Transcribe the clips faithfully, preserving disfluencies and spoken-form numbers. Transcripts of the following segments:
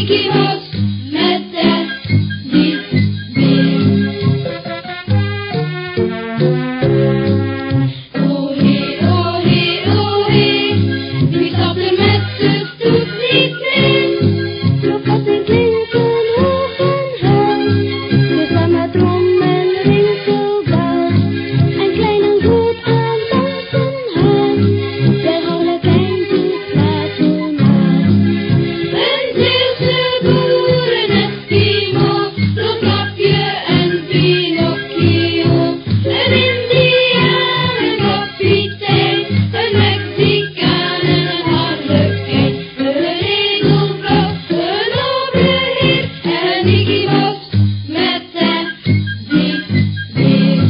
Mickey Mouse met de liefbeer. O hee, o hee, o hee, wie stapt er met z'n stoet niet mee? Kroketten klinken hoog en hel, de stemmen trom en rinkelbel. En klein en groot aan dansen hij, de harlekijntjes laten maar. Een Zeeuwse boeren-eskimo, Roodkapje en Pinocchio. Een Indianenkapitein, een Mexicaan en een harlekijn. Een edelvrouw, een overheer en Mickey Mouse met de liefbeer.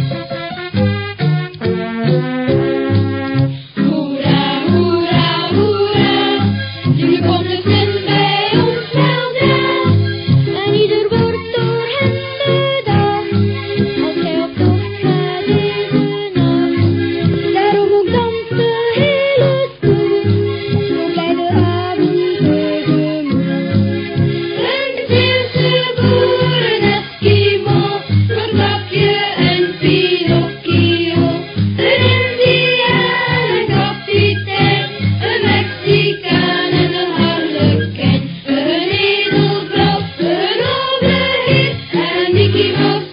Hoera, hoera, hoera, nu komt de zin bij ons weldra. En ieder wordt door hem bedacht, als hij op tocht gaat deze nacht. Daarom ook danst de hele stoet, zo blij de avond tegemoet. Een Zeeuwse boeren-eskimo, Roodkapje en Pinocchio. Een Indianenkapitein, een Mexicaan en een harlekijn. Een edelvrouw, een overheer en Mickey Mouse